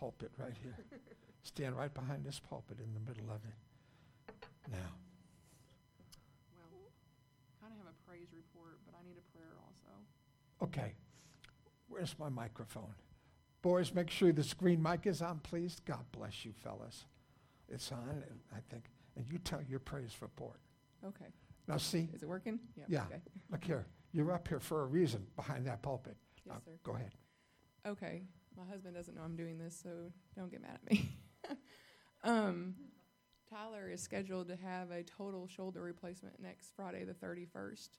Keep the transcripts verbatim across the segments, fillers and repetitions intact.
pulpit right here. Stand right behind this pulpit in the middle of it. Now. Well, kind of have a praise report, but I need a prayer also. Okay. Where's my microphone? Boys, make sure the screen mic is on, please. God bless you, fellas. It's on, I think. And you tell your praise report. Okay. Now, see? Is it working? Yeah. Okay. Look here. You're up here for a reason behind that pulpit. Yes, Now, sir. go ahead. Okay. My husband doesn't know I'm doing this, so don't get mad at me. um, Tyler is scheduled to have a total shoulder replacement next Friday, the thirty-first.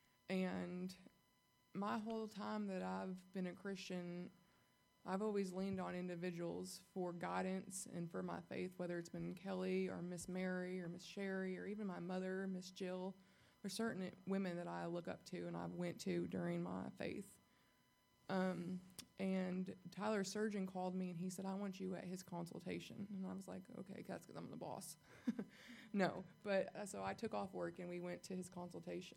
And my whole time that I've been a Christian, I've always leaned on individuals for guidance and for my faith, whether it's been Kelly or Miss Mary or Miss Sherry or even my mother, Miss Jill. There's certain women that I look up to and I went to during my faith. Um, and Tyler's surgeon called me and he said, I want you at his consultation. And I was like, okay, that's because I'm the boss. No, but uh, so I took off work and we went to his consultation.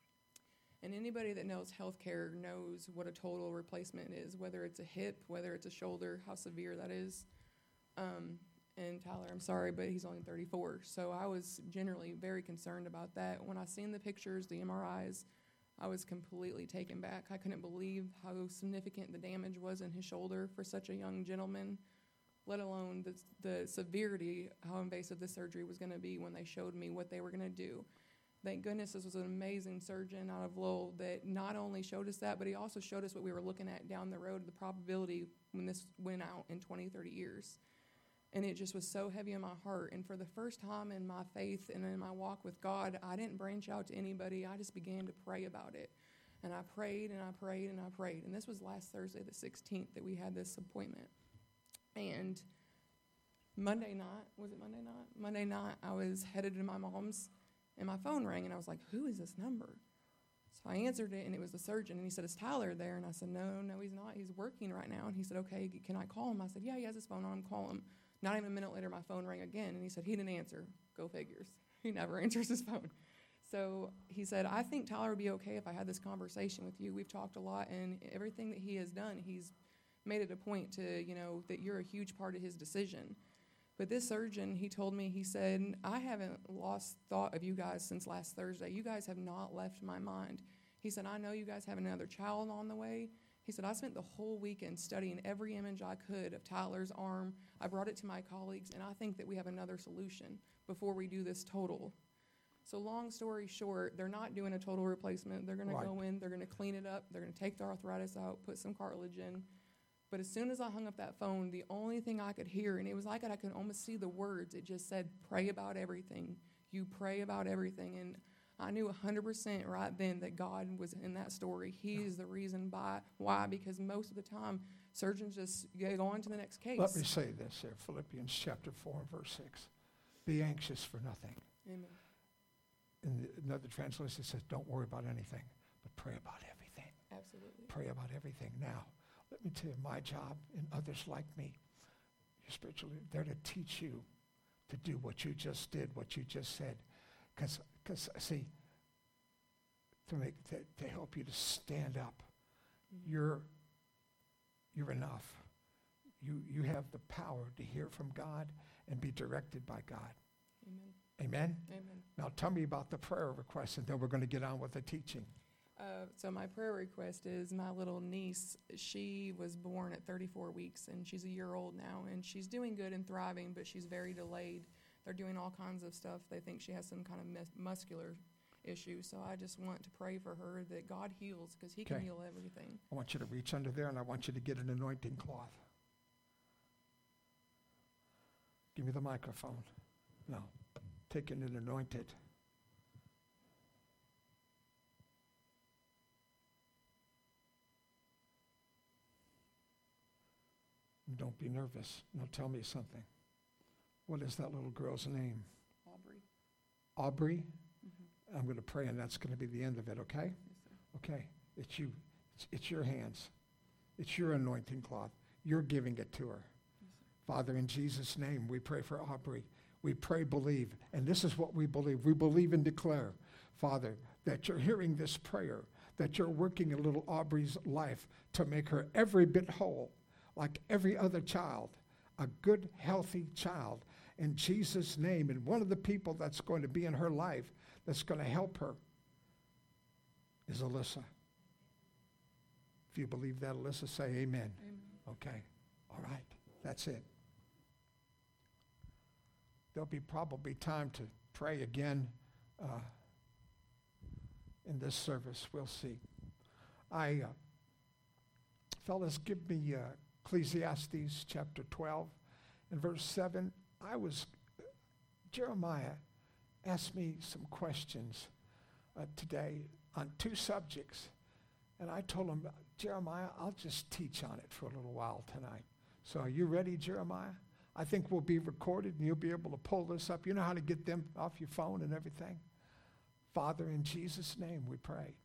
And anybody that knows healthcare knows what a total replacement is, whether it's a hip, whether it's a shoulder, how severe that is. Um, and Tyler, I'm sorry, but he's only thirty-four. So I was generally very concerned about that. When I seen the pictures, the M R Is, I was completely taken back. I couldn't believe how significant the damage was in his shoulder for such a young gentleman, let alone the, the severity, how invasive the surgery was going to be when they showed me what they were going to do. Thank goodness this was an amazing surgeon out of Lowell that not only showed us that, but he also showed us what we were looking at down the road, the probability when this went out in twenty, thirty years. And it just was so heavy in my heart. And for the first time in my faith and in my walk with God, I didn't branch out to anybody. I just began to pray about it. And I prayed and I prayed and I prayed. And this was last Thursday, the sixteenth, that we had this appointment. And Monday night, was it Monday night? Monday night, I was headed to my mom's. And my phone rang, and I was like, who is this number? So I answered it, and it was the surgeon. And he said, is Tyler there? And I said, no, no, he's not. He's working right now. And he said, okay, can I call him? I said, yeah, he has his phone on. Call him. Not even a minute later, my phone rang again. And he said, he didn't answer. Go figures. He never answers his phone. So he said, I think Tyler would be okay if I had this conversation with you. We've talked a lot, and everything that he has done, he's made it a point to, you know, that you're a huge part of his decision. But this surgeon, he told me, he said, I haven't lost thought of you guys since last Thursday. You guys have not left my mind. He said, I know you guys have another child on the way. He said, I spent the whole weekend studying every image I could of Tyler's arm. I brought it to my colleagues, and I think that we have another solution before we do this total. So long story short, they're not doing a total replacement. They're going Right. to go in, they're going to clean it up, they're going to take the arthritis out, put some cartilage in. But as soon as I hung up that phone, the only thing I could hear, and it was like I could almost see the words, it just said, pray about everything. You pray about everything. And I knew one hundred percent right then that God was in that story. He is the reason by, why, because most of the time, surgeons just go on to the next case. Let me say this here, Philippians chapter four, verse six. Be anxious for nothing. Amen. In the, another translation it says, don't worry about anything, but pray about everything. Absolutely. Pray about everything. Now, let me tell you, my job and others like me, you're spiritually, they're to teach you to do what you just did, what you just said. Because, because see, to make to, to help you to stand up, mm-hmm. you're you're enough. You you have the power to hear from God and be directed by God. Amen. Amen? Amen. Now tell me about the prayer request, and then we're going to get on with the teaching. Uh, so my prayer request is my little niece. She was born at thirty-four weeks, and she's a year old now, and she's doing good and thriving, but she's very delayed. They're doing all kinds of stuff. They think she has some kind of mus- muscular issue, so I just want to pray for her that God heals, because he can Okay. heal everything. I want you to reach under there, and I want you to get an anointing cloth. Give me the microphone. No. Take it and anoint it. Don't be nervous. Now tell me something. What is that little girl's name? Aubrey. Aubrey? Mm-hmm. I'm going to pray, and that's going to be the end of it, okay? Yes, sir. Okay. It's you. It's, it's your hands. It's your anointing cloth. You're giving it to her. Yes, sir. Father, in Jesus' name, we pray for Aubrey. We pray, believe, and this is what we believe. We believe and declare, Father, that you're hearing this prayer, that you're working in little Aubrey's life to make her every bit whole, like every other child. a good, healthy child in Jesus' name. And one of the people that's going to be in her life that's going to help her is Alyssa. If you believe that, Alyssa, say amen. Amen. Okay. All right. That's it. There'll be probably time to pray again uh, in this service. We'll see. I, uh, fellas, give me uh, Ecclesiastes chapter twelve and verse seven. I was, Jeremiah asked me some questions uh, today on two subjects. And I told him, Jeremiah, I'll just teach on it for a little while tonight. So are you ready, Jeremiah? I think we'll be recorded and you'll be able to pull this up. You know how to get them off your phone and everything? Father, in Jesus' name we pray.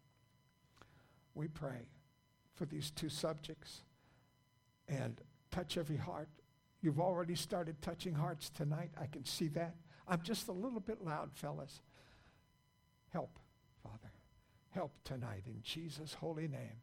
We pray for these two subjects and touch every heart. You've already started touching hearts tonight. I can see that. I'm just a little bit loud, fellas. Help, Father. Help tonight in Jesus' holy name.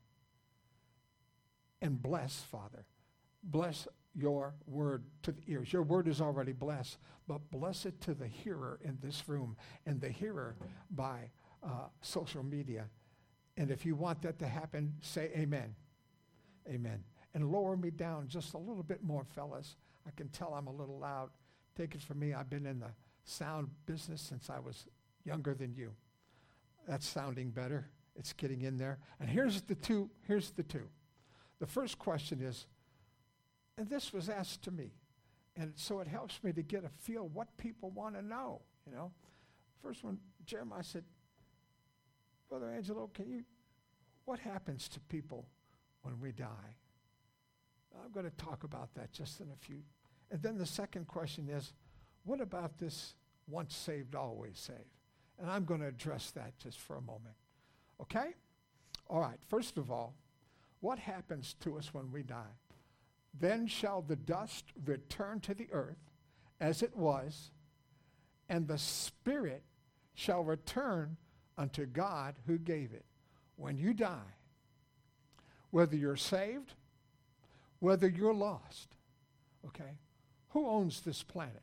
And bless, Father. Bless your word to the ears. Your word is already blessed, but bless it to the hearer in this room and the hearer by uh, social media. And if you want that to happen, say amen. Amen. And lower me down just a little bit more, fellas. I can tell I'm a little loud. Take it from me, I've been in the sound business since I was younger than you. That's sounding better. It's getting in there. And here's the two. Here's the two. The first question is, and this was asked to me, and so it helps me to get a feel what people want to know, you know. First one, Jeremiah said, Brother Angelo, can you, what happens to people when we die? I'm going to talk about that just in a few. And then the second question is, what about this once saved, always saved? And I'm going to address that just for a moment. Okay? All right. First of all, what happens to us when we die? Then shall the dust return to the earth as it was, and the spirit shall return unto God who gave it. When you die, whether you're saved, whether you're lost, okay? Who owns this planet?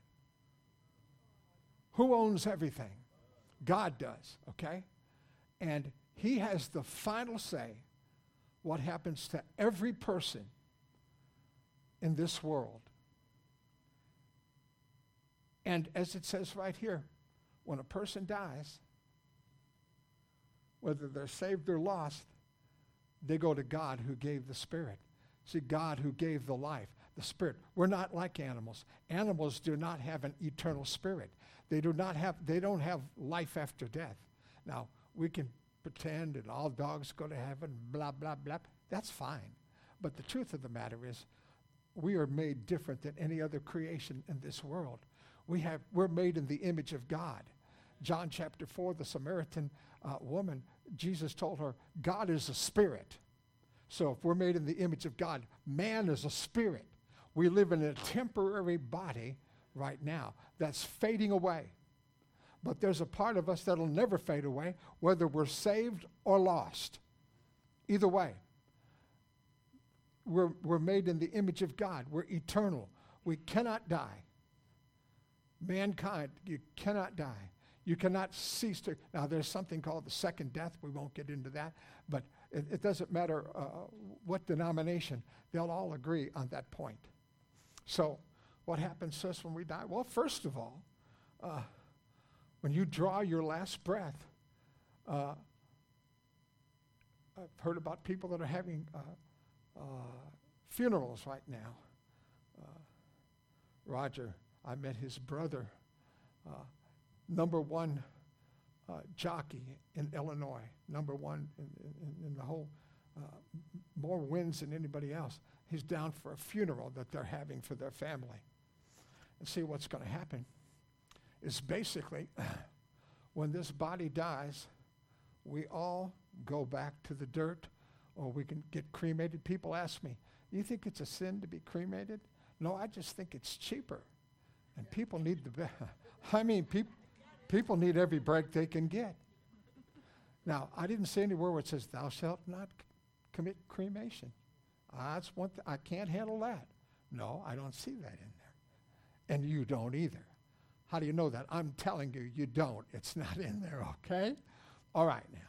Who owns everything? God does, okay? And he has the final say what happens to every person in this world. And as it says right here, when a person dies, whether they're saved or lost, they go to God who gave the Spirit. See, God who gave the life, the Spirit. We're not like animals. Animals do not have an eternal spirit. They do not have, they don't have life after death. Now, we can pretend and all dogs go to heaven, blah, blah, blah. That's fine. But the truth of the matter is, we are made different than any other creation in this world. We have, we're made in the image of God. John chapter four, the Samaritan uh, woman, Jesus told her, God is a spirit. So if we're made in the image of God, man is a spirit. We live in a temporary body right now that's fading away. But there's a part of us that'll never fade away, whether we're saved or lost. Either way. We're, we're made in the image of God. We're eternal. We cannot die. Mankind, you cannot die. You cannot cease to. Now, there's something called the second death. We won't get into that. But it, it doesn't matter uh, what denomination. They'll all agree on that point. So what happens to us when we die? Well, first of all, uh, when you draw your last breath, uh, I've heard about people that are having uh, uh, funerals right now. Uh, Roger, I met his brother, uh, number one uh, jockey in Illinois, number one in, in, in the whole, uh, more wins than anybody else. He's down for a funeral that they're having for their family. And see, what's going to happen is basically when this body dies, we all go back to the dirt, or we can get cremated. People ask me, you think it's a sin to be cremated? No, I just think it's cheaper. And people need the, be- I mean, peop- people need every break they can get. Now, I didn't see anywhere where it says, thou shalt not c- commit cremation. Uh, that's one th- I can't handle that. No, I don't see that in there. And you don't either. How do you know that? I'm telling you, you don't. It's not in there, okay? All right, now.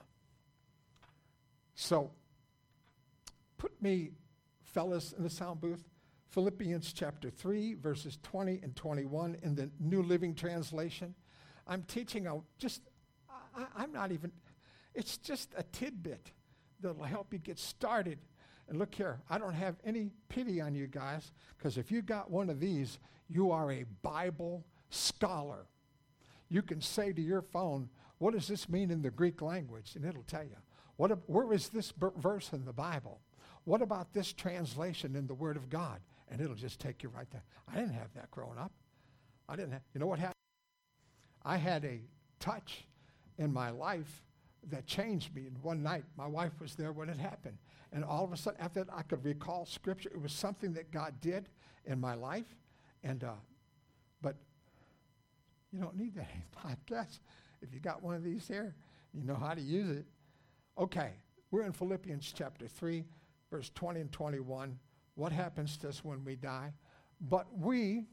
So, put me, fellas, in the sound booth, Philippians chapter three, verses twenty and twenty-one in the New Living Translation. I'm teaching a just, I, I'm not even, it's just a tidbit that'll help you get started. And look here, I don't have any pity on you guys, because if you got one of these, you are a Bible scholar. You can say to your phone, what does this mean in the Greek language? And it'll tell you. What, where is this b- verse in the Bible? What about this translation in the Word of God? And it'll just take you right there. I didn't have that growing up. I didn't have, you know what happened? I had a touch in my life that changed me. And one night, my wife was there when it happened. And all of a sudden, after that, I could recall Scripture. It was something that God did in my life. And, uh, but you don't need that in podcast. If you got one of these here, you know how to use it. Okay, we're in Philippians chapter three, verse twenty and twenty-one. What happens to us when we die? But we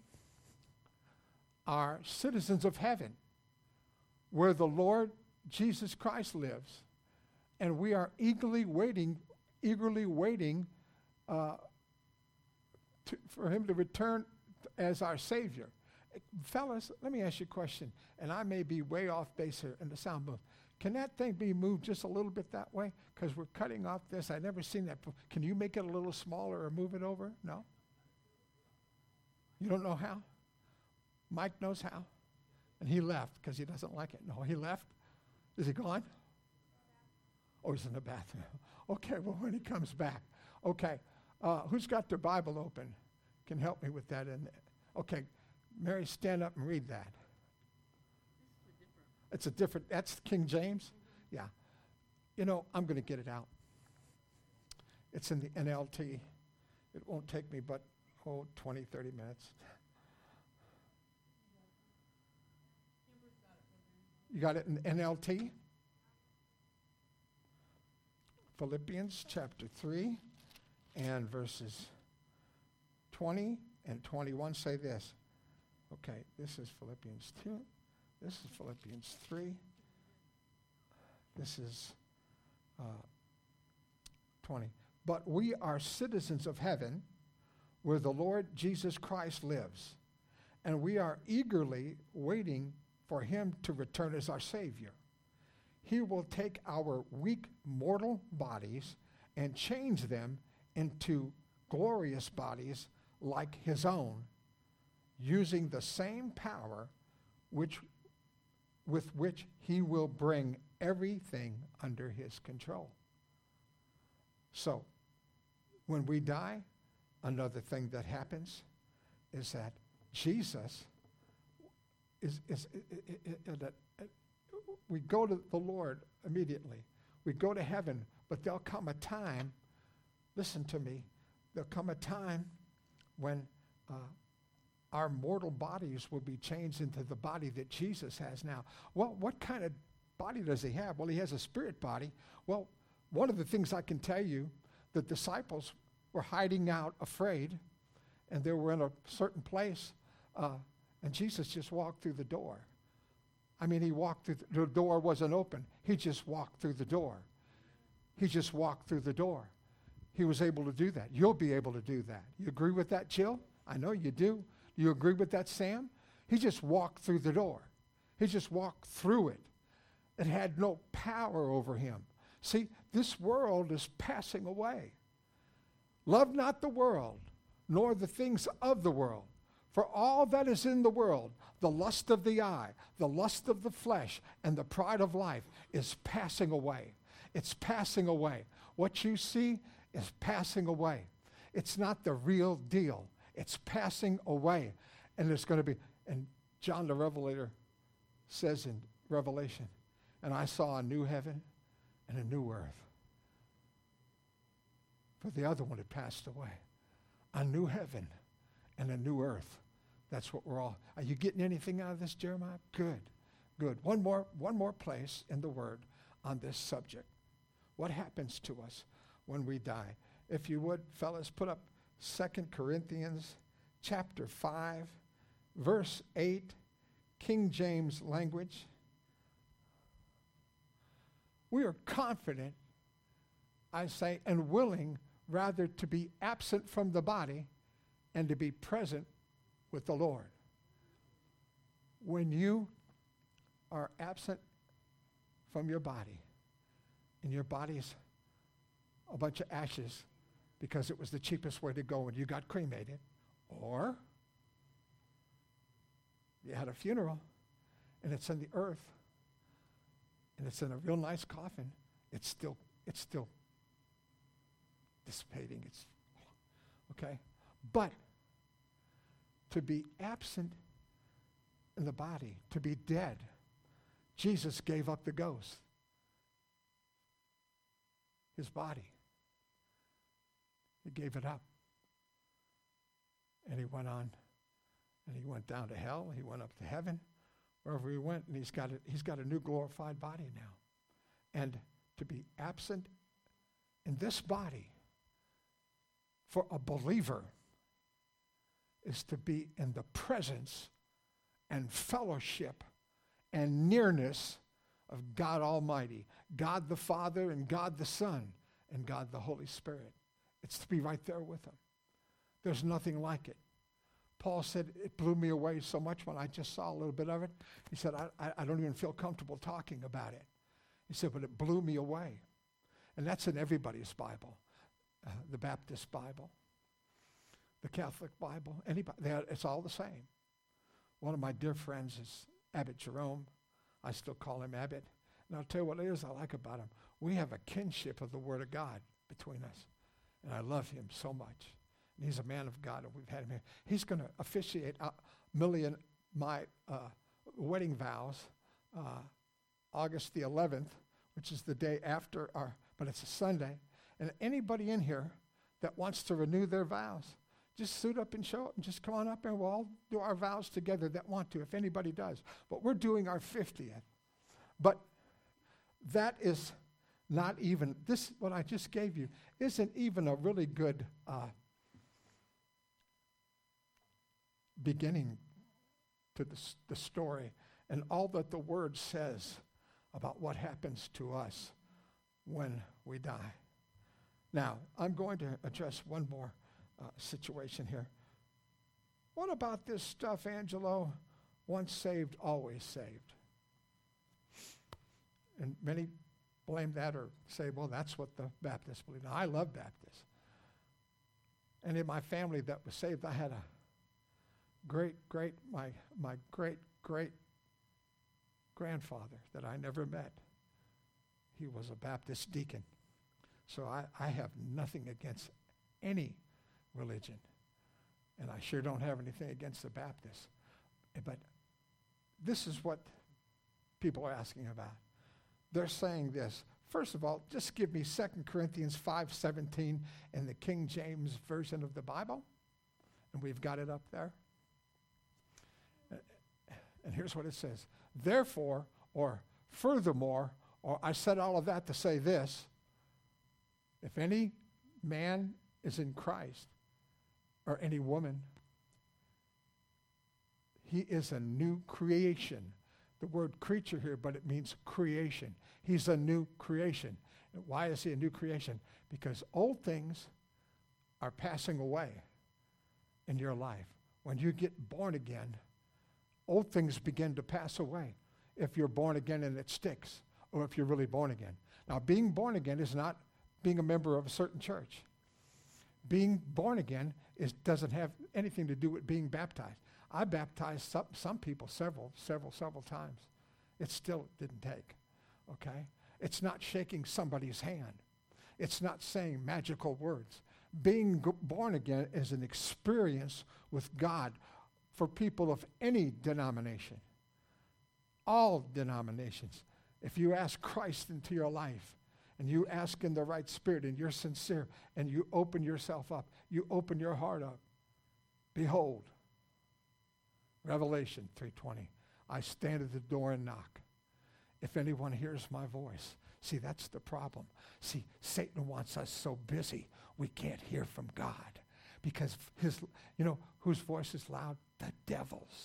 are citizens of heaven, where the Lord Jesus Christ lives, and we are eagerly waiting, eagerly waiting uh, to, for him to return as our Savior. Fellas, let me ask you a question, and I may be way off base here in the sound booth. Can that thing be moved just a little bit that way? Because we're cutting off this. I've never seen that before. Can you make it a little smaller or move it over? No? You don't know how? Mike knows how. And he left because he doesn't like it. No, he left. Is he gone? Oh, he's in the bathroom. Okay, well, when he comes back. Okay, uh, who's got their Bible open? Can help me with that. In there. Okay, Mary, stand up and read that. It's a different, that's King James? Mm-hmm. Yeah. You know, I'm going to get it out. It's in the N L T. It won't take me but, oh, twenty, thirty minutes. You got it in N L T? Philippians chapter three and verses twenty and twenty-one say this. Okay, this is Philippians two. This is Philippians three. This is uh, twenty. But we are citizens of heaven, where the Lord Jesus Christ lives, and we are eagerly waiting for him to return as our Savior. He will take our weak mortal bodies and change them into glorious bodies like his own, using the same power which with which he will bring everything under his control. So, when we die, another thing that happens is that Jesus is, is, is, is, is that we go to the Lord immediately. We go to heaven, but there'll come a time, listen to me, there'll come a time when uh, our mortal bodies will be changed into the body that Jesus has now. Well, what kind of body does he have? Well, he has a spirit body. Well, one of the things I can tell you, the disciples were hiding out afraid, and they were in a certain place, uh, and Jesus just walked through the door. I mean, he walked through, the, the door wasn't open. He just walked through the door. He just walked through the door. He was able to do that. You'll be able to do that. You agree with that, Jill? I know you do. You agree with that, Sam? He just walked through the door. He just walked through it. It had no power over him. See, this world is passing away. Love not the world, nor the things of the world. For all that is in the world, the lust of the eye, the lust of the flesh, and the pride of life is passing away. It's passing away. What you see is passing away. It's not the real deal. It's passing away. And there's going to be, and John the Revelator says in Revelation, and I saw a new heaven and a new earth. For the other one had passed away. A new heaven and a new earth. That's what we're all. Are you getting anything out of this, Jeremiah? Good, good. One more, one more place in the Word on this subject. What happens to us when we die? If you would, fellas, put up Second Corinthians chapter five verse eight, King James language. We are confident, I say, and willing rather to be absent from the body and to be present with the Lord. When you are absent from your body, and your body's a bunch of ashes because it was the cheapest way to go and you got cremated, or you had a funeral and it's in the earth and it's in a real nice coffin, it's still it's still dissipating. It's okay. But to be absent in the body, to be dead, Jesus gave up the ghost, his body. He gave it up. And he went on, and he went down to hell, he went up to heaven, wherever he went, and he's got a, he's got a new glorified body now. And to be absent in this body for a believer is to be in the presence and fellowship and nearness of God Almighty, God the Father and God the Son and God the Holy Spirit. It's to be right there with him. There's nothing like it. Paul said, it blew me away so much when I just saw a little bit of it. He said, I, I, I don't even feel comfortable talking about it. He said, but it blew me away. And that's in everybody's Bible, uh, the Baptist Bible, the Catholic Bible, anybody. It's all the same. One of my dear friends is Abbot Jerome. I still call him Abbot. And I'll tell you what it is I like about him. We have a kinship of the Word of God between us. And I love him so much. And he's a man of God, and we've had him here. He's going to officiate uh, Millie and my uh, wedding vows uh, August the eleventh, which is the day after our, but it's a Sunday. And anybody in here that wants to renew their vows, just suit up and show up and just come on up and we'll all do our vows together that want to, if anybody does. But we're doing our fiftieth. But that is not even, this, what I just gave you, isn't even a really good uh, beginning to the, the story and all that the Word says about what happens to us when we die. Now, I'm going to address one more uh, situation here. What about this stuff, Angelo? Once saved, always saved. And many blame that or say, well, that's what the Baptists believe. Now, I love Baptists. And in my family that was saved, I had a great, great, my, my great, great grandfather that I never met. He was a Baptist deacon. So I, I have nothing against any religion. And I sure don't have anything against the Baptists. But this is what people are asking about. They're saying this. First of all, just give me Second Corinthians five seventeen in the King James Version of the Bible. And we've got it up there. And here's what it says. Therefore, or furthermore, or I said all of that to say this. If any man is in Christ, or any woman, he is a new creation. The word creature here, but it means creation. He's a new creation. And why is he a new creation? Because old things are passing away in your life. When you get born again, old things begin to pass away if you're born again and it sticks, or if you're really born again. Now, being born again is not being a member of a certain church. Being born again is, doesn't have anything to do with being baptized. I baptized some, some people several, several, several times. It still didn't take, okay? It's not shaking somebody's hand. It's not saying magical words. Being g- born again is an experience with God for people of any denomination, all denominations. If you ask Christ into your life, and you ask in the right spirit, and you're sincere, and you open yourself up, you open your heart up, behold, Revelation three twenty, I stand at the door and knock. If anyone hears my voice. See, that's the problem. See, Satan wants us so busy we can't hear from God. Because his, you know, whose voice is loud? The devil's.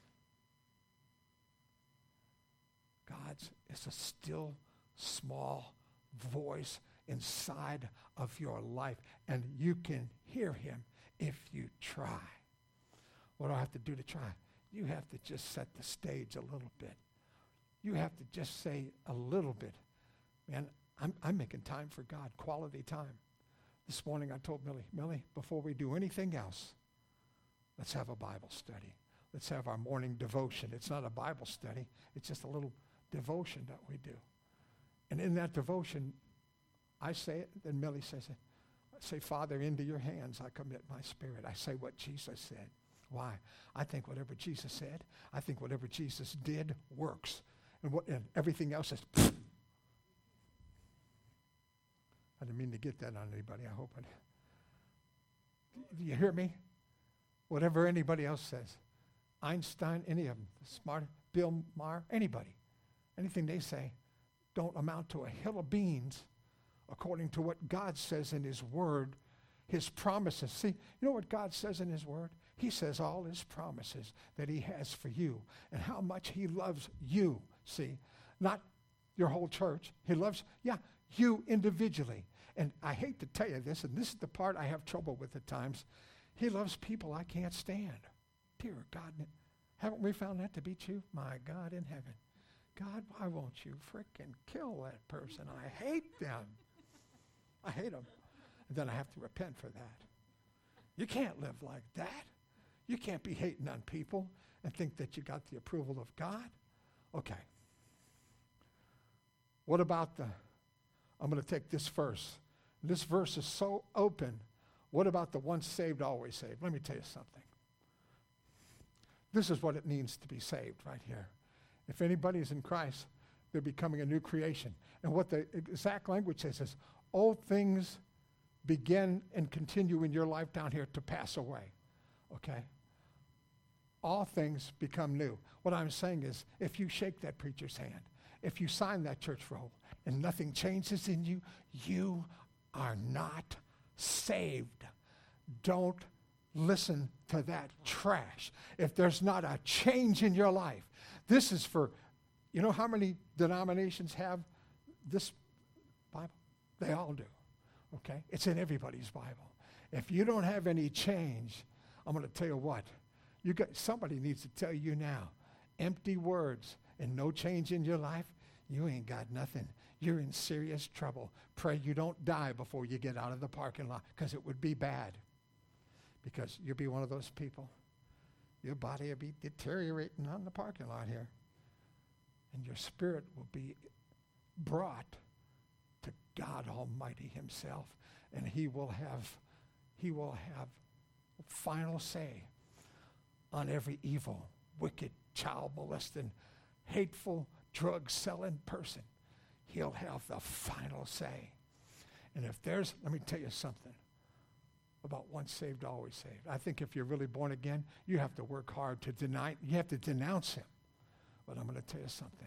God's is a still, small voice inside of your life, and you can hear him if you try. What do I have to do to try? You have to just set the stage a little bit. You have to just say a little bit. Man, I'm, I'm making time for God, quality time. This morning I told Millie, Millie, before we do anything else, let's have a Bible study. Let's have our morning devotion. It's not a Bible study. It's just a little devotion that we do. And in that devotion, I say it, then Millie says it. I say, Father, into your hands I commit my spirit. I say what Jesus said. Why? I think whatever Jesus said, I think whatever Jesus did works. And, what, and everything else is... I didn't mean to get that on anybody. I hope I did. Do you hear me? Whatever anybody else says. Einstein, any of them, smart, Bill Maher, anybody. Anything they say don't amount to a hill of beans according to what God says in his word, his promises. See, you know what God says in his word? He says all his promises that he has for you and how much he loves you, see, not your whole church. He loves, yeah, you individually. And I hate to tell you this, and this is the part I have trouble with at times. He loves people I can't stand. Dear God, haven't we found that to be true? My God in heaven. God, why won't you frickin' kill that person? I hate them. I hate them. And then I have to repent for that. You can't live like that. You can't be hating on people and think that you got the approval of God. Okay. What about the, I'm going to take this verse. This verse is so open. What about the once saved, always saved? Let me tell you something. This is what it means to be saved right here. If anybody is in Christ, they're becoming a new creation. And what the exact language says is, old things begin and continue in your life down here to pass away. Okay? All things become new. What I'm saying is, if you shake that preacher's hand, if you sign that church roll, and nothing changes in you, you are not saved. Don't listen to that trash. If there's not a change in your life, this is for, you know how many denominations have this Bible? They all do, okay? It's in everybody's Bible. If you don't have any change, I'm going to tell you what, you got, somebody needs to tell you now, empty words and no change in your life, you ain't got nothing. You're in serious trouble. Pray you don't die before you get out of the parking lot, because it would be bad. Because you'll be one of those people. Your body will be deteriorating on the parking lot here. And your spirit will be brought to God Almighty himself. And he will have, he will have final say on every evil, wicked, child molesting, hateful, drug-selling person. He'll have the final say. And if there's, let me tell you something about once saved, always saved. I think if you're really born again, you have to work hard to deny, you have to denounce him. But I'm going to tell you something.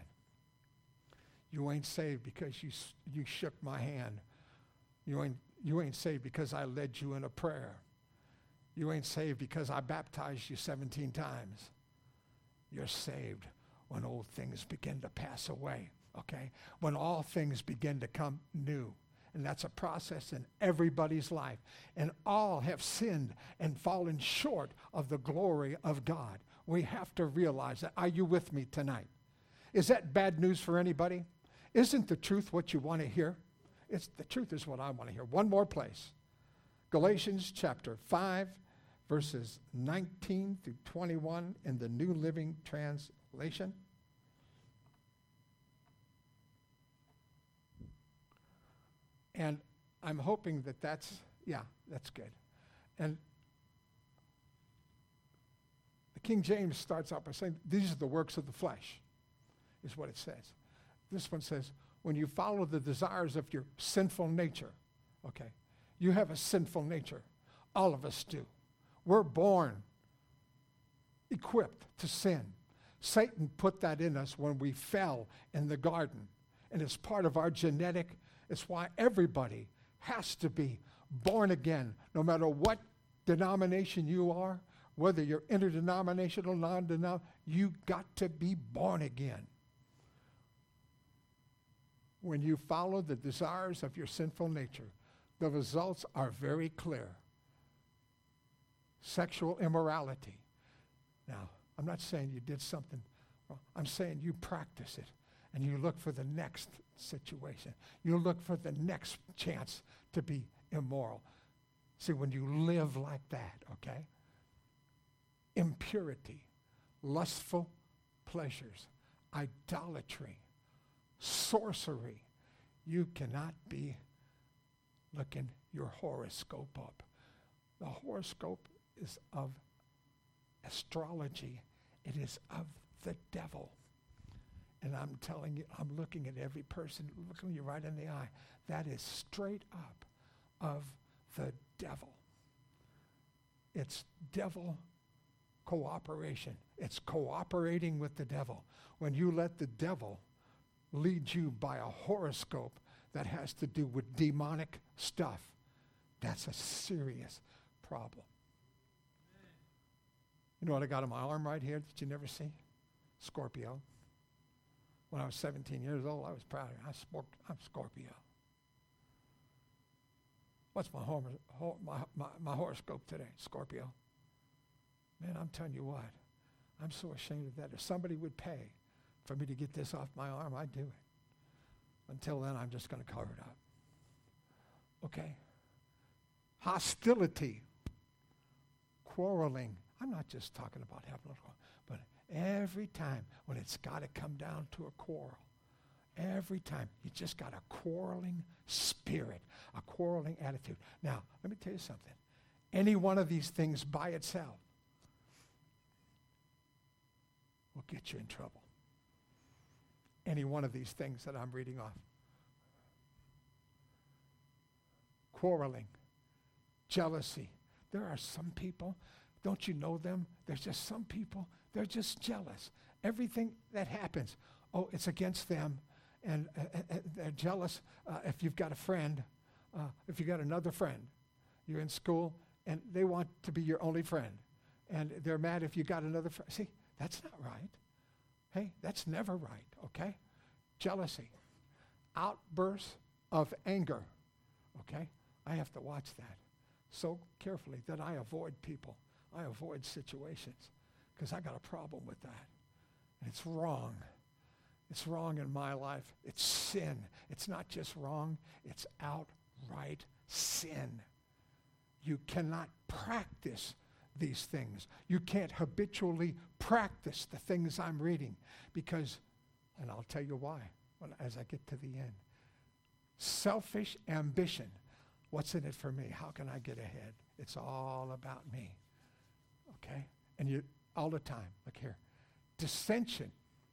You ain't saved because you you shook my hand. You ain't, you ain't saved because I led you in a prayer. You ain't saved because I baptized you seventeen times. You're saved when old things begin to pass away, okay? When all things begin to come new. And that's a process in everybody's life. And all have sinned and fallen short of the glory of God. We have to realize that. Are you with me tonight? Is that bad news for anybody? Isn't the truth what you want to hear? It's, the truth is what I want to hear. One more place. Galatians chapter five, verses nineteen through twenty-one in the New Living Translation. And I'm hoping that that's, yeah, that's good. And the King James starts out by saying, these are the works of the flesh, is what it says. This one says, when you follow the desires of your sinful nature, okay, you have a sinful nature. All of us do. We're born equipped to sin. Satan put that in us when we fell in the garden. And it's part of our genetic. It's why everybody has to be born again, no matter what denomination you are, whether you're interdenominational, non-denominational, you got to be born again. When you follow the desires of your sinful nature, the results are very clear. Sexual immorality. Now, I'm not saying you did something wrong. I'm saying you practice it, and you look for the next situation. You look for the next chance to be immoral. See, when you live like that, okay? Impurity, lustful pleasures, idolatry, sorcery. You cannot be looking your horoscope up. The horoscope is of astrology. It is of the devil. And I'm telling you, I'm looking at every person, looking you right in the eye. That is straight up of the devil. It's devil cooperation. It's cooperating with the devil. When you let the devil lead you by a horoscope that has to do with demonic stuff, that's a serious problem. You know what I got on my arm right here that you never see? Scorpio. When I was seventeen years old, I was proud of it. I sport, I'm Scorpio. What's my, hor- ho- my, my, my horoscope today? Scorpio. Man, I'm telling you what, I'm so ashamed of that. If somebody would pay for me to get this off my arm, I'd do it. Until then, I'm just going to cover it up. Okay? Hostility, quarreling. I'm not just talking about having a quarrel, but every time when it's got to come down to a quarrel, every time you just got a quarreling spirit, a quarreling attitude. Now, let me tell you something. Any one of these things by itself will get you in trouble. Any one of these things that I'm reading off. Quarreling, jealousy. There are some people, don't you know them? There's just some people, they're just jealous. Everything that happens, oh, it's against them. And uh, uh, they're jealous uh, if you've got a friend, uh, if you've got another friend. You're in school, and they want to be your only friend. And they're mad if you got another friend. See, that's not right. Hey, that's never right, okay? Jealousy. Outbursts of anger, okay? I have to watch that so carefully that I avoid people. I avoid situations because I got a problem with that. And it's wrong. It's wrong in my life. It's sin. It's not just wrong. It's outright sin. You cannot practice these things. You can't habitually practice the things I'm reading because, and I'll tell you why when, as I get to the end. Selfish ambition. What's in it for me? How can I get ahead? It's all about me. Okay? And you all the time. Look here. Dissension.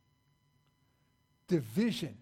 Division.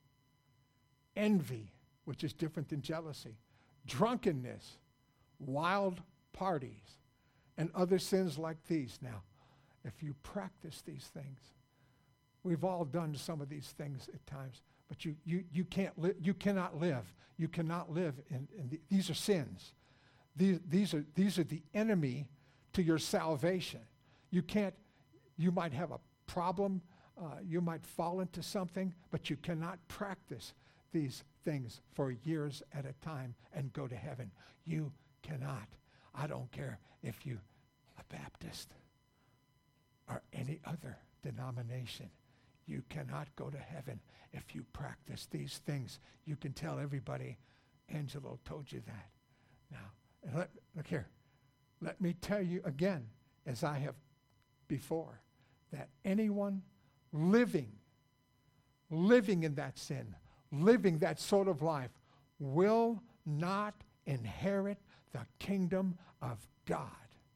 Envy, which is different than jealousy. Drunkenness. Wild parties. And other sins like these. Now, if you practice these things, we've all done some of these things at times, but you you you can't li- you cannot live. You cannot live in, in the, these are sins. These these are these are the enemy to your salvation. You can't. You might have a problem. Uh, you might fall into something, but you cannot practice these things for years at a time and go to heaven. You cannot. I don't care if you a Baptist or any other denomination. You cannot go to heaven if you practice these things. You can tell everybody, Angelo told you that. Now, and let, look here. Let me tell you again, as I have before, that anyone living, living in that sin, living that sort of life, will not inherit the kingdom of God.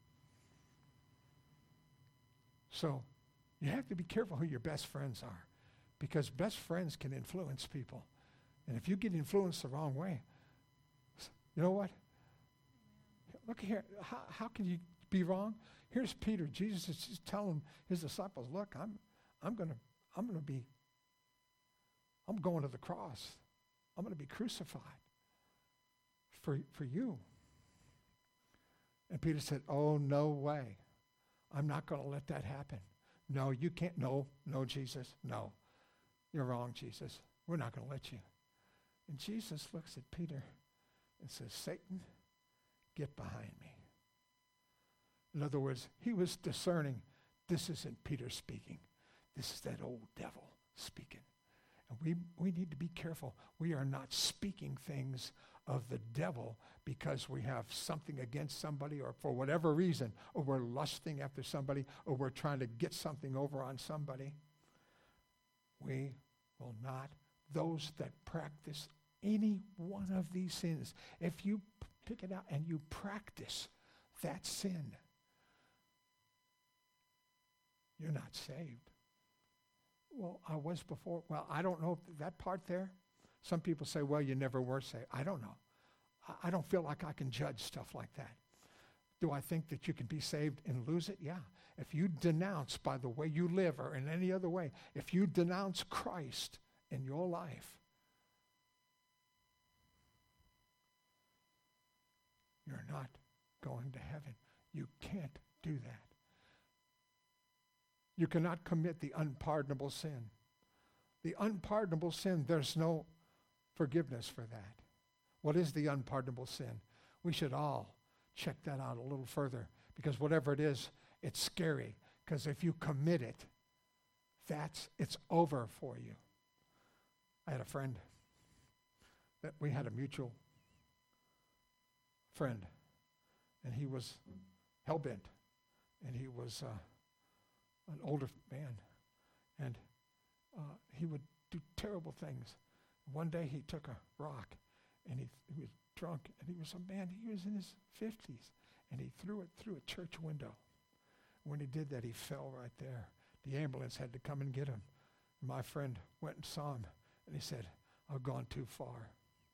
So you have to be careful who your best friends are, because best friends can influence people. And if you get influenced the wrong way, you know what? Look here. How, how can you be wrong? Here's Peter. Jesus is just telling his disciples, look, I'm I'm gonna I'm gonna be I'm going to the cross. I'm gonna be crucified for, for you. And Peter said, oh, no way. I'm not going to let that happen. No, you can't. No, no, Jesus. No. You're wrong, Jesus. We're not going to let you. And Jesus looks at Peter and says, Satan, get behind me. In other words, he was discerning, this isn't Peter speaking. This is that old devil speaking. And we, we need to be careful. We are not speaking things of the devil because we have something against somebody or for whatever reason, or we're lusting after somebody, or we're trying to get something over on somebody. We will not. Those that practice any one of these sins, if you p- pick it out and you practice that sin, you're not saved. Well, I was before. Well, I don't know if that part there. Some people say, well, you never were saved. I don't know. I, I don't feel like I can judge stuff like that. Do I think that you can be saved and lose it? Yeah. If you denounce by the way you live or in any other way, if you denounce Christ in your life, you're not going to heaven. You can't do that. You cannot commit the unpardonable sin. The unpardonable sin, there's no forgiveness for that. What is the unpardonable sin? We should all check that out a little further, because whatever it is, it's scary, because if you commit it, that's it's over for you. I had a friend that we had a mutual friend, and he was hell-bent, and he was uh, an older man, and uh, he would do terrible things. One day he took a rock, and he, he was drunk, and he was a man, he was in his fifties, and he threw it through a church window. When he did that, he fell right there. The ambulance had to come and get him. My friend went and saw him, and he said, I've gone too far.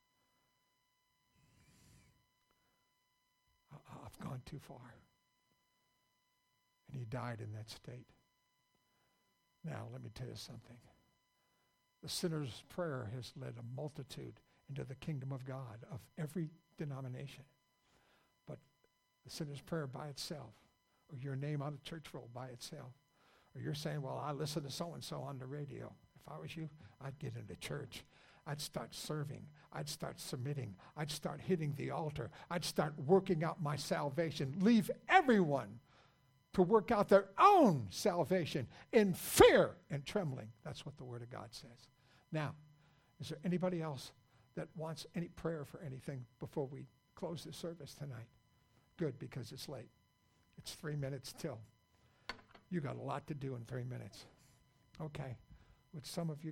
I- I've gone too far. And he died in that state. Now, let me tell you something. The sinner's prayer has led a multitude into the kingdom of God of every denomination. But the sinner's prayer by itself, or your name on the church roll by itself, or you're saying, well, I listen to so-and-so on the radio. If I was you, I'd get into church. I'd start serving. I'd start submitting. I'd start hitting the altar. I'd start working out my salvation. Leave everyone to work out their own salvation in fear and trembling. That's what the Word of God says. Now, is there anybody else that wants any prayer for anything before we close the service tonight? Good, because it's late. It's three minutes till. You got a lot to do in three minutes. Okay. Would some of you